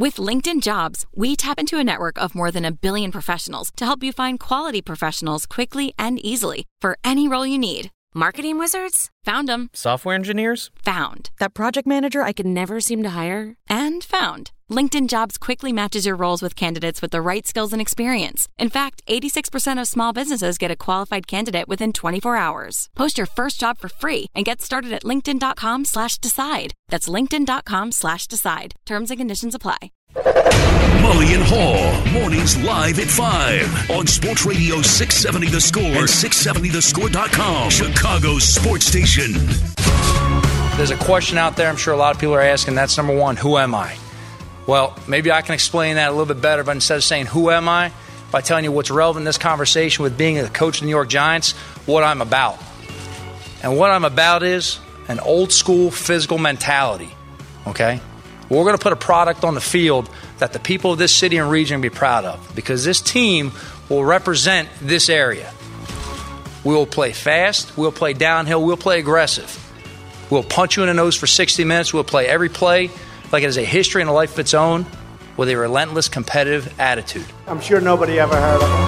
With LinkedIn Jobs, we tap into a network of more than 1 billion professionals to help you find quality professionals quickly and easily for any role you need. Marketing wizards? Found them. Software engineers? Found. That project manager I could never seem to hire? And found. LinkedIn Jobs quickly matches your roles with candidates with the right skills and experience. In fact, 86% of small businesses get a qualified candidate within 24 hours. Post your first job for free and get started at linkedin.com/decide. That's linkedin.com/decide. Terms and conditions apply. Mully and Haw, mornings live at 5 on Sports Radio 670 The Score and 670thescore.com, Chicago's sports station. There's a question out there I'm sure a lot of people are asking. That's number one, who am I? Well, maybe I can explain that a little bit better, but instead of saying who am I, by telling you what's relevant in this conversation with being a coach of the New York Giants, what I'm about. And what I'm about is an old school physical mentality, okay? We're going to put a product on the field that the people of this city and region will be proud of, because this team will represent this area. We will play fast, we'll play downhill, we'll play aggressive. We'll punch you in the nose for 60 minutes, we'll play every play like it has a history and a life of its own with a relentless competitive attitude. I'm sure nobody ever heard of him.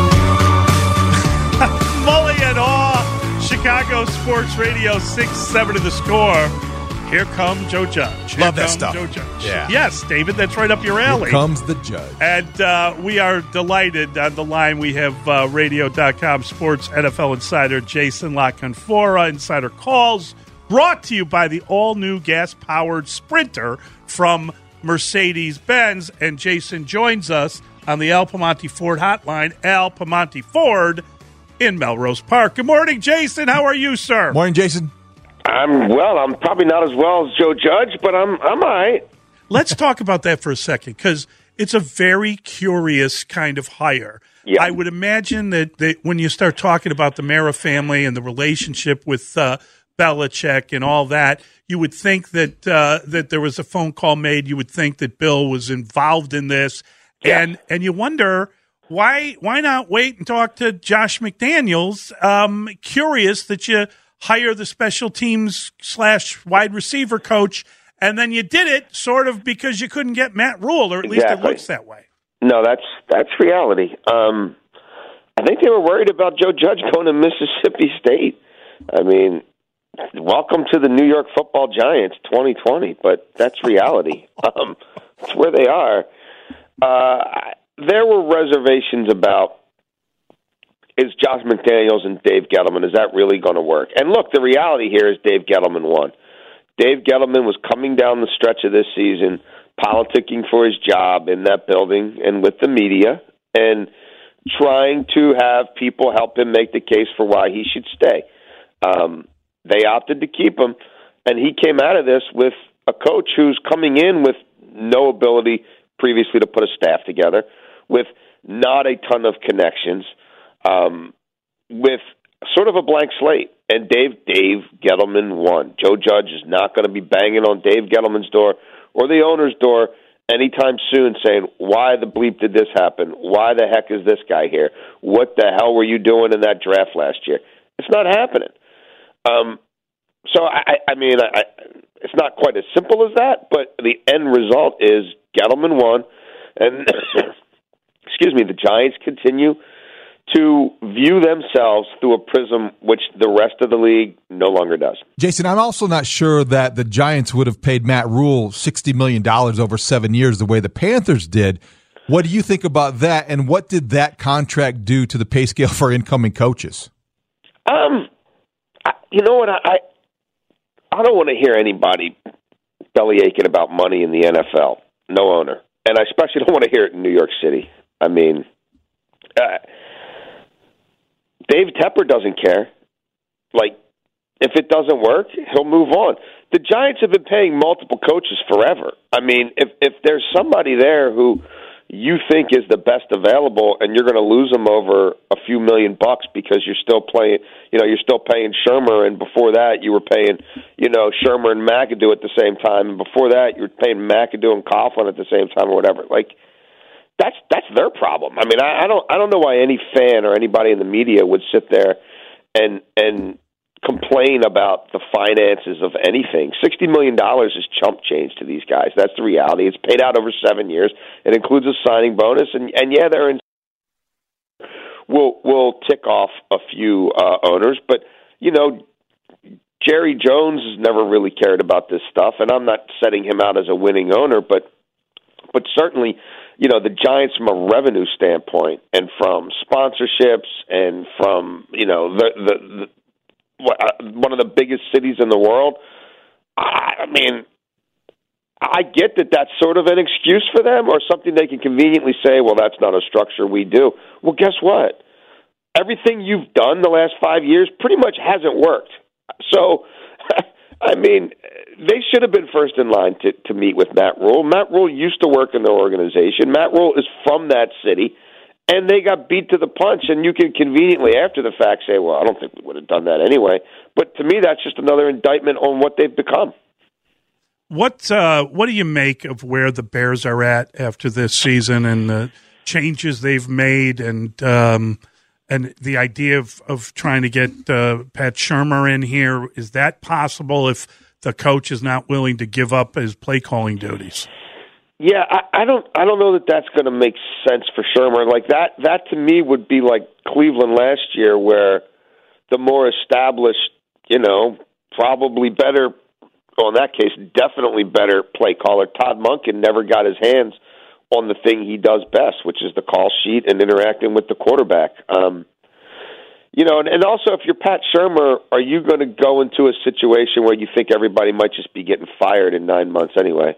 Mully and Haw, Chicago Sports Radio 670 The Score. Here comes Joe Judge. Love that stuff. Joe Judge. Yeah. Yes, David, that's right up your alley. Here comes the judge. And we are delighted. On the line, we have Radio.com sports NFL insider Jason La Canfora. Insider Calls brought to you by the all-new gas-powered Sprinter from Mercedes-Benz. And Jason joins us on the Al Piemonte Ford hotline, Al Piemonte Ford in Melrose Park. Good morning, Jason. How are you, sir? Morning, Jason. I'm well. I'm probably not as well as Joe Judge, but I'm all right. Let's talk about that for a second, because it's a very curious kind of hire. Yeah. I would imagine that when you start talking about the Mara family and the relationship with Belichick and all that, you would think that that there was a phone call made. You would think that Bill was involved in this, Yeah. and you wonder why not wait and talk to Josh McDaniels? Curious that you hire the special teams / wide receiver coach, and then you did it sort of because you couldn't get Matt Rule, or at least it looks that way. No, that's reality. I think they were worried about Joe Judge going to Mississippi State. I mean, welcome to the New York Football Giants 2020, but that's reality. That's where they are. There were reservations about, is Josh McDaniels and Dave Gettleman, is that really going to work? And look, the reality here is Dave Gettleman won. Dave Gettleman was coming down the stretch of this season, politicking for his job in that building and with the media, and trying to have people help him make the case for why he should stay. They opted to keep him, and he came out of this with a coach who's coming in with no ability previously to put a staff together, with not a ton of connections, with sort of a blank slate. And Dave Gettleman won. Joe Judge is not going to be banging on Dave Gettleman's door or the owner's door anytime soon saying, why the bleep did this happen? Why the heck is this guy here? What the hell were you doing in that draft last year? It's not happening. So, I mean, it's not quite as simple as that, but the end result is Gettleman won, and the Giants continue to view themselves through a prism which the rest of the league no longer does. Jason, I'm also not sure that the Giants would have paid Matt Rule $60 million over 7 years the way the Panthers did. What do you think about that, and what did that contract do to the pay scale for incoming coaches? You know what? I don't want to hear anybody bellyaching about money in the NFL. No owner. And I especially don't want to hear it in New York City. I mean, Dave Tepper doesn't care. Like, if it doesn't work, he'll move on. The Giants have been paying multiple coaches forever. I mean, if there's somebody there who you think is the best available and you're going to lose them over a few $1 million because you're still playing, you're still paying Shermer, and before that you were paying, Shermer and McAdoo at the same time, and before that you were paying McAdoo and Coughlin at the same time or whatever. Like, that's their problem. I mean, I don't know why any fan or anybody in the media would sit there and complain about the finances of anything. $60 million is chump change to these guys. That's the reality. It's paid out over 7 years. It includes a signing bonus, and yeah, they're in. We'll tick off a few owners, but Jerry Jones has never really cared about this stuff, and I'm not setting him out as a winning owner, but certainly, the Giants from a revenue standpoint and from sponsorships and from the one of the biggest cities in the world. I mean, I get that that's sort of an excuse for them or something they can conveniently say, well, that's not a structure we do. Well, guess what? Everything you've done the last 5 years pretty much hasn't worked. So, I mean, they should have been first in line to meet with Matt Rule. Matt Rule used to work in the organization. Matt Rule is from that city, and they got beat to the punch. And you can conveniently, after the fact, say, well, I don't think we would have done that anyway. But to me, that's just another indictment on what they've become. What do you make of where the Bears are at after this season and the changes they've made and the idea of trying to get Pat Shurmur in here? Is that possible if the coach is not willing to give up his play calling duties? Yeah, I don't know that that's going to make sense for Shurmur. Like that to me would be like Cleveland last year, where the more established, probably better. Well, in that case, definitely better play caller. Todd Monken never got his hands on the thing he does best, which is the call sheet and interacting with the quarterback. And also if you're Pat Shurmur, are you going to go into a situation where you think everybody might just be getting fired in 9 months anyway?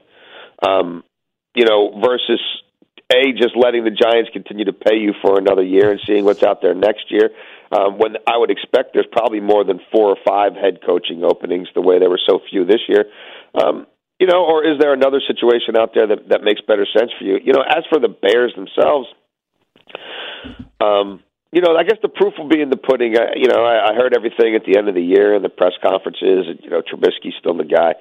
Versus just letting the Giants continue to pay you for another year and seeing what's out there next year. When I would expect there's probably more than 4 or 5 head coaching openings the way there were so few this year. Or is there another situation out there that makes better sense for you? As for the Bears themselves, I guess the proof will be in the pudding. I heard everything at the end of the year in the press conferences, and, Trubisky's still the guy.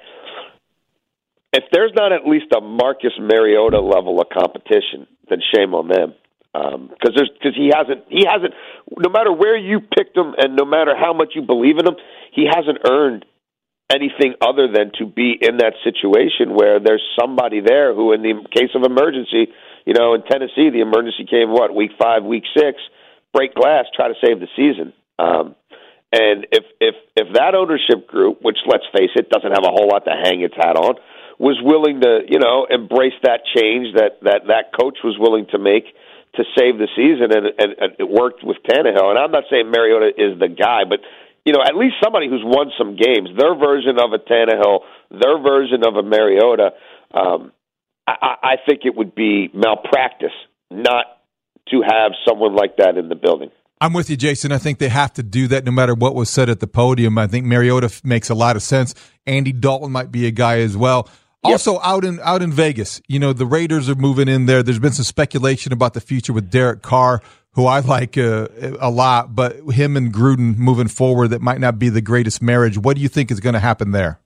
If there's not at least a Marcus Mariota level of competition, then shame on them. Because he hasn't, no matter where you picked him and no matter how much you believe in him, he hasn't earned anything other than to be in that situation where there's somebody there who, in the case of emergency, in Tennessee, the emergency came, week 5, week 6, break glass, try to save the season. And if that ownership group, which, let's face it, doesn't have a whole lot to hang its hat on, was willing to, embrace that change that coach was willing to make to save the season, and it worked with Tannehill. And I'm not saying Mariota is the guy, but, at least somebody who's won some games, their version of a Tannehill, their version of a Mariota, I think it would be malpractice not to have someone like that in the building. I'm with you, Jason. I think they have to do that no matter what was said at the podium. I think Mariota makes a lot of sense. Andy Dalton might be a guy as well. Yep. Also, out in Vegas, the Raiders are moving in there. There's been some speculation about the future with Derek Carr, who I like a lot, but him and Gruden moving forward, that might not be the greatest marriage. What do you think is going to happen there?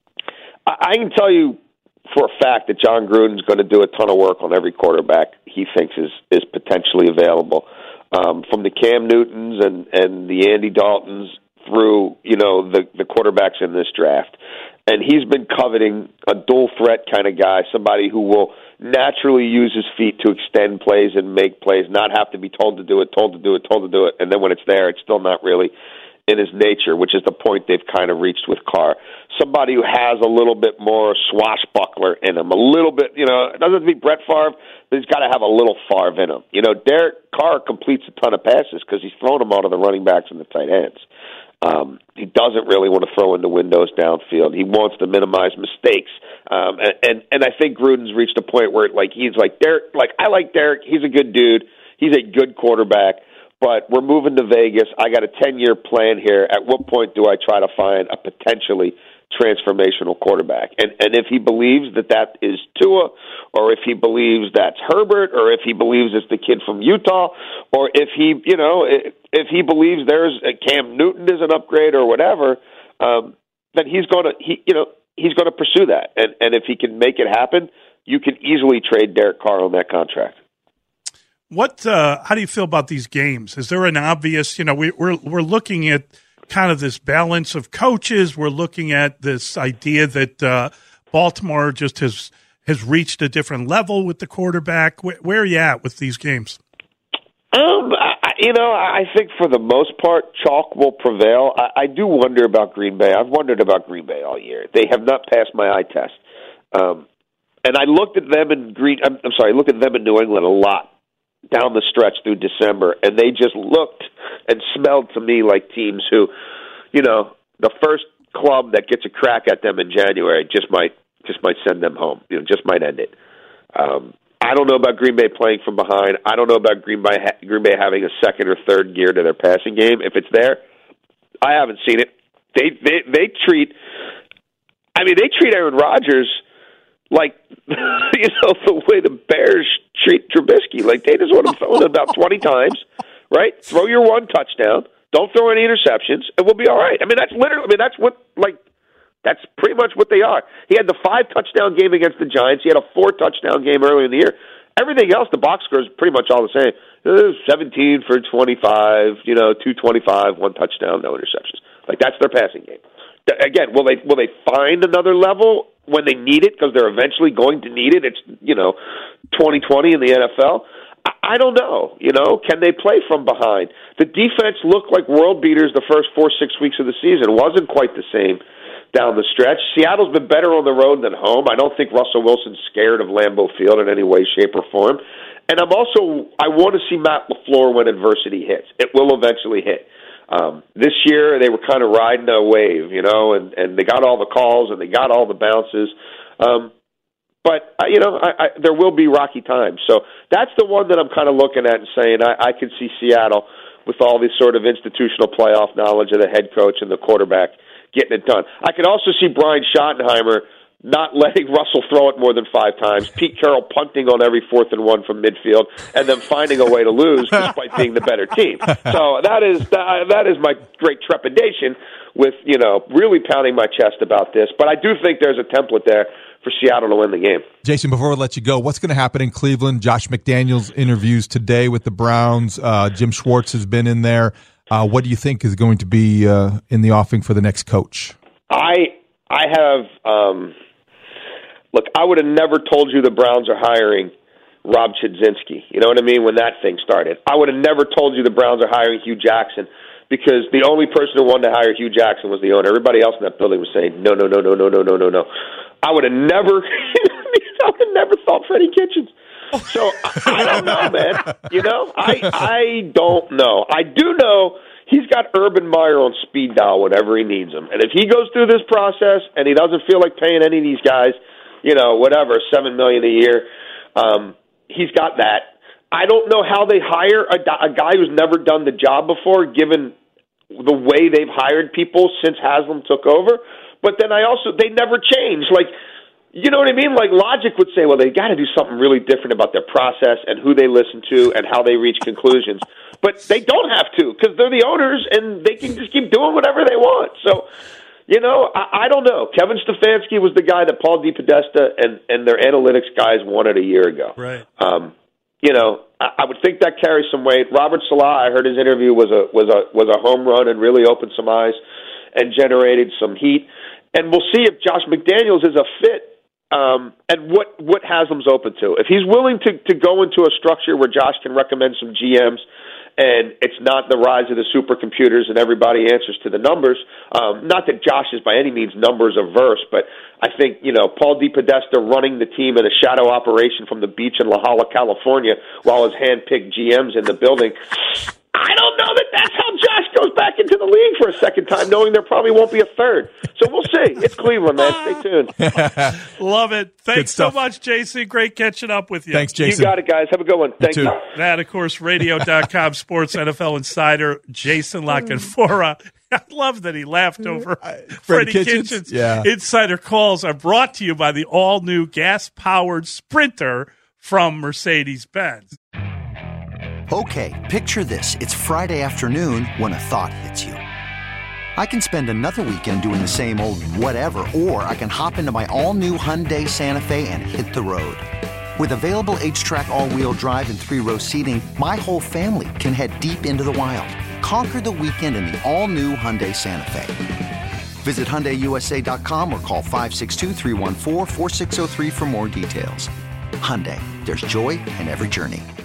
I can tell you for a fact that John Gruden's going to do a ton of work on every quarterback he thinks is potentially available. From the Cam Newtons and the Andy Daltons through, the quarterbacks in this draft. And he's been coveting a dual threat kind of guy, somebody who will naturally use his feet to extend plays and make plays, not have to be told to do it, and then when it's there, it's still not really in his nature, which is the point they've kind of reached with Carr. Somebody who has a little bit more swashbuckler in him, a little bit, it doesn't have to be Brett Favre, but he's got to have a little Favre in him. Derek Carr completes a ton of passes because he's thrown them out of the running backs and the tight ends. He doesn't really want to throw into windows downfield. He wants to minimize mistakes. And I think Gruden's reached a point where he's like, Derek, I like Derek. He's a good dude. He's a good quarterback. But we're moving to Vegas. I got a 10-year plan here. At what point do I try to find a potentially transformational quarterback? And if he believes that is Tua, or if he believes that's Herbert, or if he believes it's the kid from Utah, or if he, if he believes there's a Cam Newton is an upgrade or whatever, then he's going to pursue that. And if he can make it happen, you can easily trade Derek Carr on that contract. How do you feel about these games? Is there an obvious, we're looking at kind of this balance of coaches. We're looking at this idea that Baltimore just has reached a different level with the quarterback. Where are you at with these games? I think for the most part, chalk will prevail. I do wonder about Green Bay. I've wondered about Green Bay all year. They have not passed my eye test. And I looked at them in looked at them in New England a lot down the stretch through December, and they just looked and smelled to me like teams who, the first club that gets a crack at them in January just might send them home. Just might end it. I don't know about Green Bay playing from behind. I don't know about Green Bay having a second or third gear to their passing game. If it's there, I haven't seen it. They treat Aaron Rodgers like the way the Bears treat Trubisky. Like they just want to throw it about 20 times, right? Throw your one touchdown. Don't throw any interceptions, and we'll be all right. That's pretty much what they are. He had the 5-touchdown game against the Giants. He had a 4-touchdown game earlier in the year. Everything else, the box score is pretty much all the same. 17 for 25, 225, 1 touchdown, no interceptions. Like that's their passing game. Again, will they find another level when they need it? Because they're eventually going to need it. It's 2020 in the NFL. I don't know. Can they play from behind? The defense looked like world beaters the first 4-6 weeks of the season. It wasn't quite the same down the stretch. Seattle's been better on the road than home. I don't think Russell Wilson's scared of Lambeau Field in any way, shape, or form. And I want to see Matt LaFleur when adversity hits. It will eventually hit. This year, they were kind of riding a wave, and they got all the calls and they got all the bounces. But there will be rocky times. So that's the one that I'm kind of looking at and saying I can see Seattle with all this sort of institutional playoff knowledge of the head coach and the quarterback getting it done. I could also see Brian Schottenheimer not letting Russell throw it more than 5 times, Pete Carroll punting on every 4th and 1 from midfield, and then finding a way to lose despite being the better team. So that is my great trepidation with, really pounding my chest about this. But I do think there's a template there for Seattle to win the game. Jason, before we let you go, what's going to happen in Cleveland? Josh McDaniels interviews today with the Browns. Jim Schwartz has been in there. What do you think is going to be in the offing for the next coach? I have look, I would have never told you the Browns are hiring Rob Chudzinski. You know what I mean? When that thing started, I would have never told you the Browns are hiring Hugh Jackson because the only person who wanted to hire Hugh Jackson was the owner. Everybody else in that building was saying no. I would have never, thought Freddie Kitchens. So I don't know, man. I don't know. I do know he's got Urban Meyer on speed dial whenever he needs him. And if he goes through this process and he doesn't feel like paying any of these guys, $7 million a year, he's got that. I don't know how they hire a guy who's never done the job before, given the way they've hired people since Haslam took over. But then they never change. Like, you know what I mean? Like, logic would say, well, they got to do something really different about their process and who they listen to and how they reach conclusions. But they don't have to because they're the owners and they can just keep doing whatever they want. So, I don't know. Kevin Stefanski was the guy that Paul DePodesta and their analytics guys wanted a year ago. Right. I would think that carries some weight. Robert Salah, I heard his interview was a home run and really opened some eyes and generated some heat. And we'll see if Josh McDaniels is a fit. And what Haslam's open to. If he's willing to go into a structure where Josh can recommend some GMs and it's not the rise of the supercomputers and everybody answers to the numbers, not that Josh is by any means numbers averse, but I think, Paul DePodesta running the team in a shadow operation from the beach in La Jolla, California, while his hand-picked GM's in the building, I don't know that that's how Josh goes back into the league for a second time, knowing there probably won't be a third. So we'll see. It's Cleveland, man. Stay tuned. Love it. Thanks so much, Jason. Great catching up with you. Thanks, Jason. You got it, guys. Have a good one. Thank you. That, of course, radio.com sports NFL insider, Jason La Canfora. I love that he laughed over Freddie Kitchens. Yeah. Insider calls are brought to you by the all-new gas-powered Sprinter from Mercedes-Benz. Okay, picture this. It's Friday afternoon when a thought hits you. I can spend another weekend doing the same old whatever, or I can hop into my all-new Hyundai Santa Fe and hit the road. With available H-Track all-wheel drive and 3-row seating, my whole family can head deep into the wild. Conquer the weekend in the all-new Hyundai Santa Fe. Visit HyundaiUSA.com or call 562-314-4603 for more details. Hyundai, there's joy in every journey.